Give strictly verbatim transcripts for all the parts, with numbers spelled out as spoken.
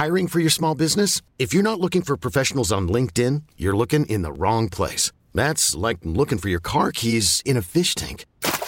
Hiring for your small business? If you're not looking for professionals on LinkedIn, you're looking in the wrong place. That's like looking for your car keys in a fish tank.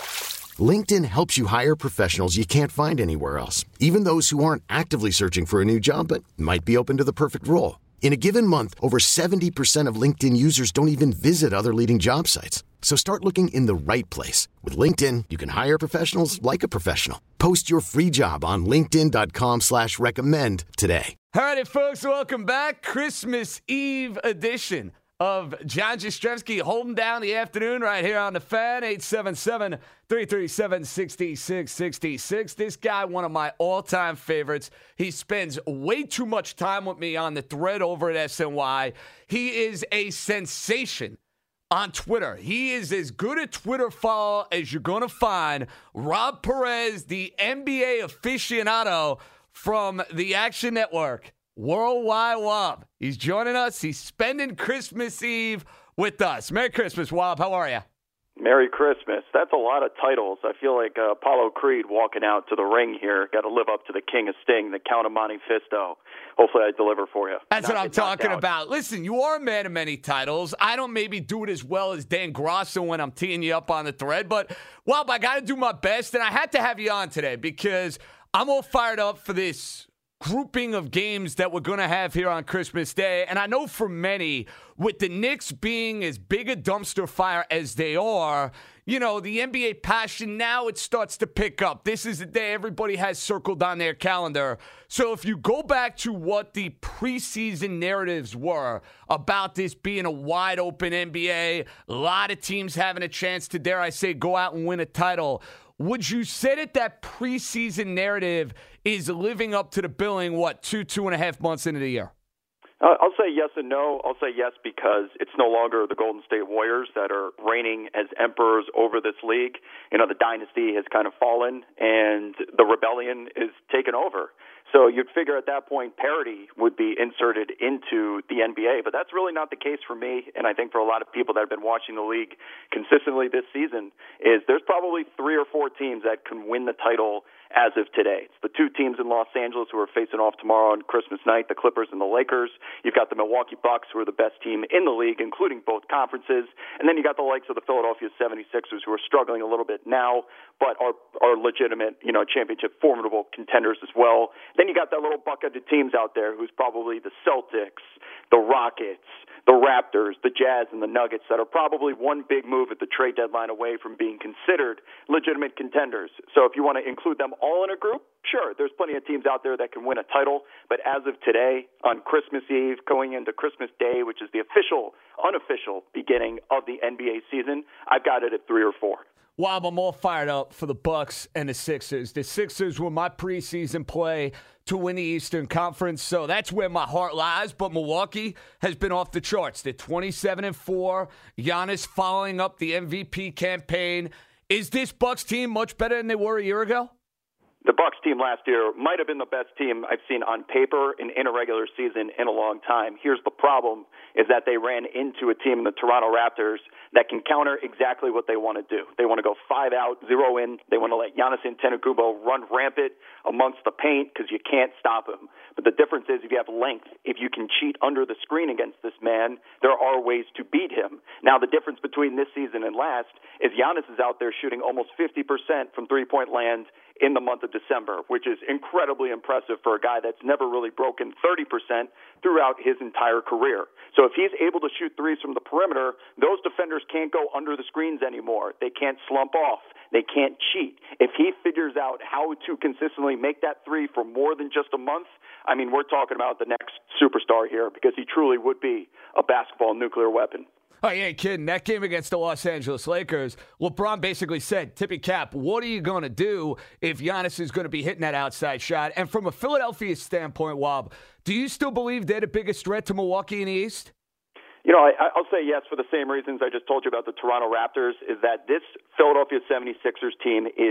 LinkedIn helps you hire professionals you can't find anywhere else, even those who aren't actively searching for a new job but might be open to the perfect role. In a given month, over seventy percent of LinkedIn users don't even visit other leading job sites. So start looking in the right place. With LinkedIn, you can hire professionals like a professional. Post your free job on linkedin.com slash recommend today. All right, folks, welcome back. Christmas Eve edition of John Jastrzemski holding down the afternoon right here on the Fan. Eight seven seven, three three seven, six six six six. This guy, one of my all-time favorites. He spends way too much time with me on the thread over at S N Y. He is a sensation on Twitter. He is as good a Twitter follow as you're going to find. Rob Perez, the N B A aficionado from the Action Network. Worldwide Wob. He's joining us. He's spending Christmas Eve with us. Merry Christmas, Wob. How are you? Merry Christmas. That's a lot of titles. I feel like uh, Apollo Creed walking out to the ring here. Got to live up to the King of Sting, the Count of Monte Fisto. Hopefully I deliver for you. That's Not what I'm talking about. Listen, you are a man of many titles. I don't maybe do it as well as Dan Grosso when I'm teeing you up on the thread, but, Wob, I got to do my best, and I had to have you on today because I'm all fired up for this grouping of games that we're going to have here on Christmas Day. And I know for many, with the Knicks being as big a dumpster fire as they are, you know, the N B A passion, now it starts to pick up. This is the day everybody has circled on their calendar. So if you go back to what the preseason narratives were about this being a wide open N B A, a lot of teams having a chance to, dare I say, go out and win a title, would you say that that preseason narrative is living up to the billing, what, two, two and a half months into the year? Uh, I'll say yes and no. I'll say yes because it's no longer the Golden State Warriors that are reigning as emperors over this league. You know, the dynasty has kind of fallen, and the rebellion is taken over. So you'd figure at that point parity would be inserted into the N B A, but that's really not the case for me, and I think for a lot of people that have been watching the league consistently this season, is there's probably three or four teams that can win the title as of today. It's the two teams in Los Angeles who are facing off tomorrow on Christmas night, the Clippers and the Lakers. You've got the Milwaukee Bucks, who are the best team in the league, including both conferences. And then you got the likes of the Philadelphia seventy-sixers, who are struggling a little bit now, but are are legitimate, you know, championship formidable contenders as well. Then you got that little bucket of teams out there who's probably the Celtics, the Rockets, the Raptors, the Jazz, and the Nuggets that are probably one big move at the trade deadline away from being considered legitimate contenders. So if you want to include them all in a group, sure, there's plenty of teams out there that can win a title. But as of today, on Christmas Eve, going into Christmas Day, which is the official, unofficial beginning of the N B A season, I've got it at three or four. Wob, I'm all fired up for the Bucks and the Sixers. The Sixers were my preseason play to win the Eastern Conference, so that's where my heart lies. But Milwaukee has been off the charts. They're twenty-seven and four. Giannis following up the M V P campaign. Is this Bucks team much better than they were a year ago? The Bucks team last year might have been the best team I've seen on paper and in a regular season in a long time. Here's the problem, is that they ran into a team in the Toronto Raptors that can counter exactly what they want to do. They want to go five out, zero in. They want to let Giannis Antetokounmpo run rampant amongst the paint because you can't stop him. But the difference is if you have length, if you can cheat under the screen against this man, there are ways to beat him. Now, the difference between this season and last is Giannis is out there shooting almost fifty percent from three-point land in the month of December, which is incredibly impressive for a guy that's never really broken thirty percent throughout his entire career. So if he's able to shoot threes from the perimeter, those defenders can't go under the screens anymore. They can't slump off. They can't cheat. If he figures out how to consistently make that three for more than just a month, I mean, we're talking about the next superstar here because he truly would be a basketball nuclear weapon. Oh, you ain't kidding. That game against the Los Angeles Lakers, LeBron basically said, Tippy Cap, what are you going to do if Giannis is going to be hitting that outside shot? And from a Philadelphia standpoint, Wob, do you still believe they're the biggest threat to Milwaukee in the East? You know, I, I'll say yes for the same reasons I just told you about the Toronto Raptors, is that this Philadelphia seventy-sixers team is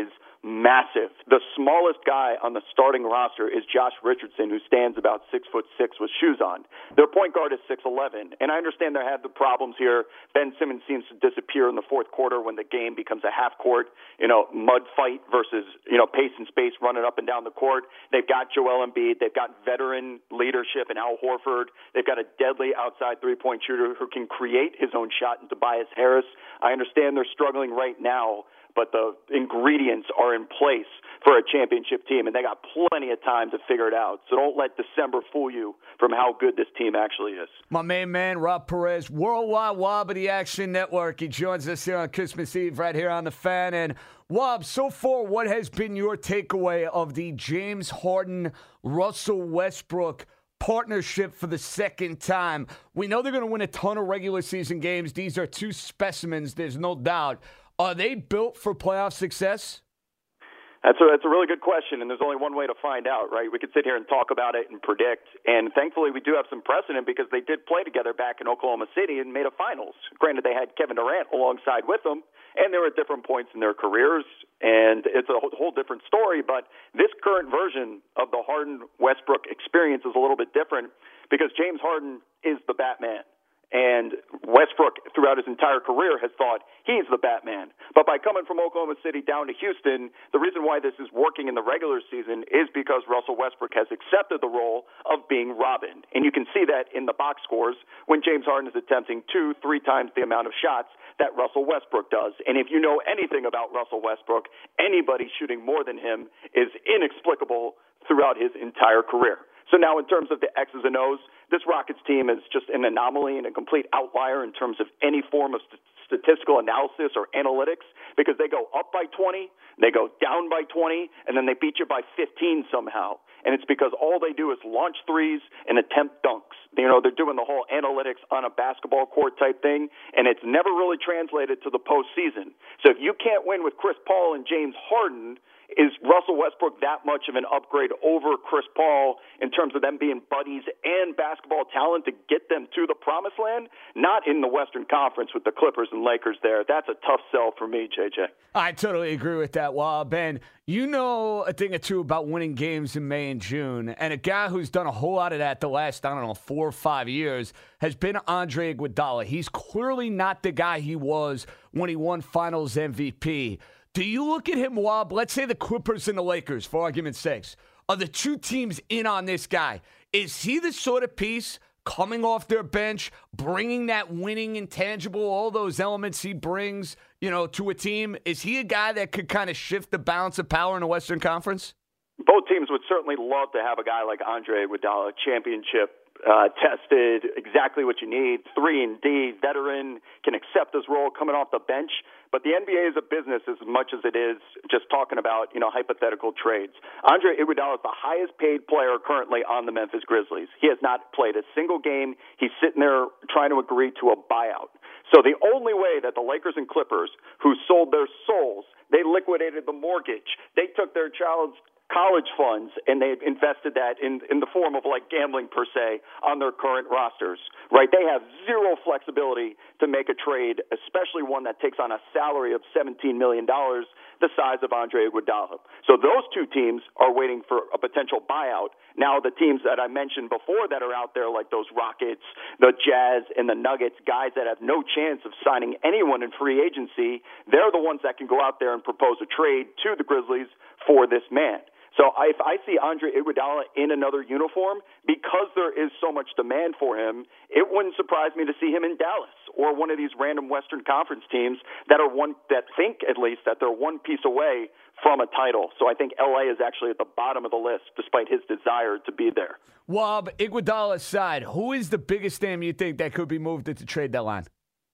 massive. The smallest guy on the starting roster is Josh Richardson, who stands about six foot six with shoes on. Their point guard is six eleven, and I understand they have the problems here. Ben Simmons seems to disappear in the fourth quarter when the game becomes a half court, you know, mud fight versus, you know, pace and space running up and down the court. They've got Joel Embiid. They've got veteran leadership in Al Horford. They've got a deadly outside three-point shooter who can create his own shot in Tobias Harris. I understand they're struggling right now, but the ingredients are in place for a championship team, and they got plenty of time to figure it out. So don't let December fool you from how good this team actually is. My main man, Rob Perez, Worldwide Wob of the Action Network. He joins us here on Christmas Eve right here on The Fan. And, Wob, so far, what has been your takeaway of the James Harden, Russell Westbrook partnership for the second time? We know they're going to win a ton of regular season games. These are two specimens, there's no doubt. Are they built for playoff success? That's a, that's a really good question, and there's only one way to find out, right? We could sit here and talk about it and predict, and thankfully we do have some precedent because they did play together back in Oklahoma City and made a finals. Granted, they had Kevin Durant alongside with them, and they were at different points in their careers, and it's a whole different story, but this current version of the Harden-Westbrook experience is a little bit different because James Harden is the Batman. And Westbrook, throughout his entire career, has thought he's the Batman. But by coming from Oklahoma City down to Houston, the reason why this is working in the regular season is because Russell Westbrook has accepted the role of being Robin. And you can see that in the box scores when James Harden is attempting two, three times the amount of shots that Russell Westbrook does. And if you know anything about Russell Westbrook, anybody shooting more than him is inexplicable throughout his entire career. So now in terms of the X's and O's, this Rockets team is just an anomaly and a complete outlier in terms of any form of st- statistical analysis or analytics because they go up by twenty, they go down by twenty, and then they beat you by fifteen somehow. And it's because all they do is launch threes and attempt dunks. You know, they're doing the whole analytics on a basketball court type thing, and it's never really translated to the postseason. So if you can't win with Chris Paul and James Harden, is Russell Westbrook that much of an upgrade over Chris Paul in terms of them being buddies and basketball talent to get them to the promised land? Not in the Western Conference with the Clippers and Lakers there. That's a tough sell for me, J J. I totally agree with that, Wab. Ben, you know a thing or two about winning games in May and June, and a guy who's done a whole lot of that the last, I don't know, four or five years has been Andre Iguodala. He's clearly not the guy he was when he won Finals M V P. Do you look at him, Wob? Let's say the Clippers and the Lakers, for argument's sake, are the two teams in on this guy. Is he the sort of piece coming off their bench, bringing that winning intangible, all those elements he brings, you know, to a team? Is he a guy that could kind of shift the balance of power in the Western Conference? Both teams would certainly love to have a guy like Andre Iguodala, championship Uh, tested, exactly what you need, three and D, veteran, can accept his role coming off the bench. But the N B A is a business as much as it is just talking about, you know, hypothetical trades. Andre Iguodala is the highest paid player currently on the Memphis Grizzlies. He has not played a single game. He's sitting there trying to agree to a buyout. So the only way that the Lakers and Clippers, who sold their souls, they liquidated the mortgage, they took their child's college funds, and they've invested that in, in the form of like gambling per se on their current rosters, right? They have zero flexibility to make a trade, especially one that takes on a salary of seventeen million dollars, the size of Andre Iguodala. So those two teams are waiting for a potential buyout. Now the teams that I mentioned before that are out there, like those Rockets, the Jazz, and the Nuggets, guys that have no chance of signing anyone in free agency, they're the ones that can go out there and propose a trade to the Grizzlies for this man. So if I see Andre Iguodala in another uniform, because there is so much demand for him, it wouldn't surprise me to see him in Dallas or one of these random Western Conference teams that are one that think at least that they're one piece away from a title. So I think L A is actually at the bottom of the list, despite his desire to be there. Wob, Iguodala aside, who is the biggest name you think that could be moved at the trade deadline?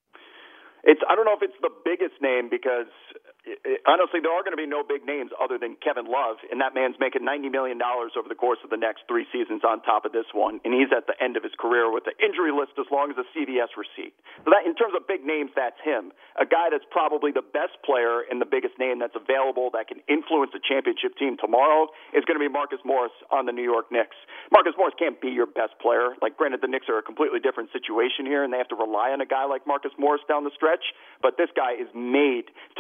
It's I don't know if it's the biggest name because honestly, there are going to be no big names other than Kevin Love, and that man's making ninety million dollars over the course of the next three seasons on top of this one, and he's at the end of his career with the injury list as long as a C V S receipt. So that, in terms of big names, that's him. A guy that's probably the best player and the biggest name that's available that can influence the championship team tomorrow is going to be Marcus Morris on the New York Knicks. Marcus Morris can't be your best player. Like, granted, the Knicks are a completely different situation here, and they have to rely on a guy like Marcus Morris down the stretch, but this guy is made to be the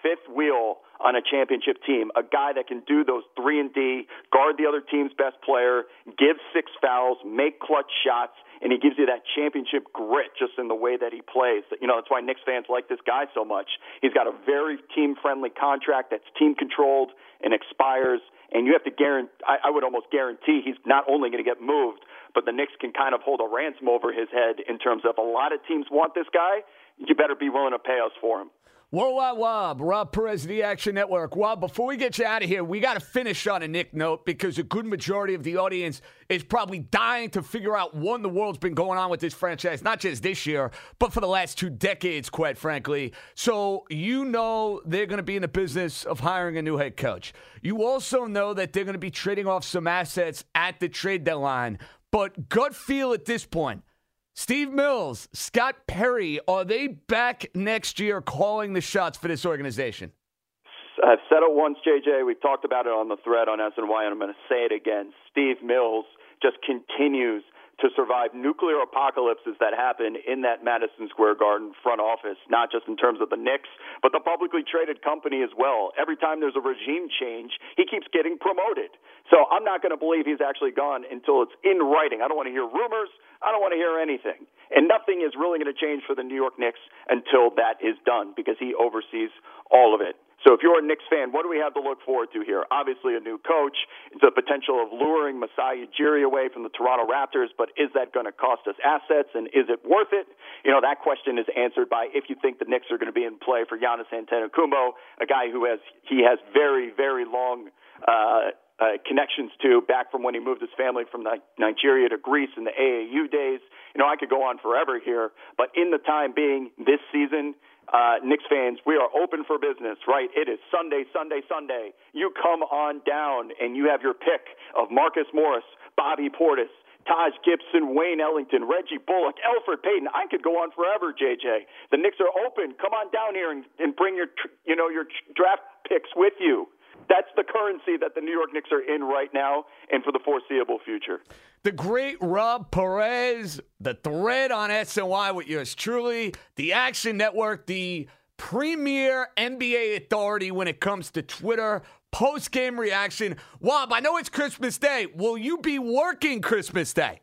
fifth wheel on a championship team, a guy that can do those three and D, guard the other team's best player, give six fouls, make clutch shots, and he gives you that championship grit just in the way that he plays. You know, that's why Knicks fans like this guy so much. He's got a very team-friendly contract that's team-controlled and expires, and you have to guarantee, I, I would almost guarantee he's not only going to get moved, but the Knicks can kind of hold a ransom over his head in terms of a lot of teams want this guy. You better be willing to pay us for him. Worldwide Wob, Rob Perez, the Action Network. Wob, before we get you out of here, we got to finish on a Knick note because a good majority of the audience is probably dying to figure out what in the world's been going on with this franchise, not just this year, but for the last two decades, quite frankly. So you know they're going to be in the business of hiring a new head coach. You also know that they're going to be trading off some assets at the trade deadline. But gut feel at this point, Steve Mills, Scott Perry, are they back next year calling the shots for this organization? I've said it once, J J. We've talked about it on the thread on S N Y, and I'm going to say it again. Steve Mills just continues to survive nuclear apocalypses that happen in that Madison Square Garden front office, not just in terms of the Knicks, but the publicly traded company as well. Every time there's a regime change, he keeps getting promoted. So I'm not going to believe he's actually gone until it's in writing. I don't want to hear rumors. I don't want to hear anything. And nothing is really going to change for the New York Knicks until that is done because he oversees all of it. So if you're a Knicks fan, what do we have to look forward to here? Obviously a new coach. It's a potential of luring Masai Ujiri away from the Toronto Raptors, but is that going to cost us assets, and is it worth it? You know, that question is answered by if you think the Knicks are going to be in play for Giannis Antetokounmpo, a guy who has he has very, very long uh, uh, connections to back from when he moved his family from Nigeria to Greece in the A A U days. You know, I could go on forever here, but in the time being this season, Uh, Knicks fans, we are open for business, right? It is Sunday, Sunday, Sunday. You come on down and you have your pick of Marcus Morris, Bobby Portis, Taj Gibson, Wayne Ellington, Reggie Bullock, Elfrid Payton. I could go on forever, J J. The Knicks are open. Come on down here and, and bring your, you know, your draft picks with you. That's the currency that the New York Knicks are in right now and for the foreseeable future. The great Rob Perez, the thread on S N Y with yours truly, the Action Network, the premier N B A authority when it comes to Twitter, post-game reaction. Wob, I know it's Christmas Day. Will you be working Christmas Day?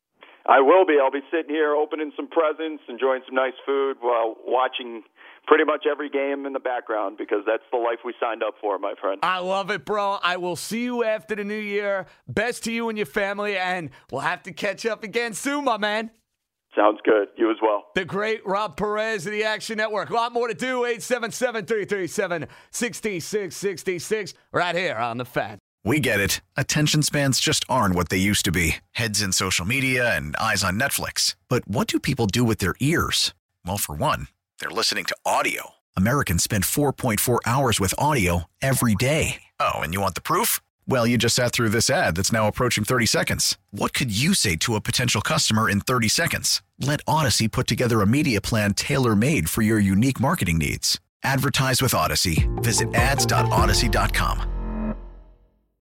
I will be. I'll be sitting here opening some presents, enjoying some nice food while watching pretty much every game in the background because that's the life we signed up for, my friend. I love it, bro. I will see you after the new year. Best to you and your family, and we'll have to catch up again soon, my man. Sounds good. You as well. The great Rob Perez of the Action Network. A lot more to do. eight seven seven, three three seven, six six six six right here on The Fan. We get it. Attention spans just aren't what they used to be. Heads in social media and eyes on Netflix. But what do people do with their ears? Well, for one, they're listening to audio. Americans spend four point four hours with audio every day. Oh, and you want the proof? Well, you just sat through this ad that's now approaching thirty seconds. What could you say to a potential customer in thirty seconds? Let Odyssey put together a media plan tailor-made for your unique marketing needs. Advertise with Odyssey. Visit ads dot odyssey dot com.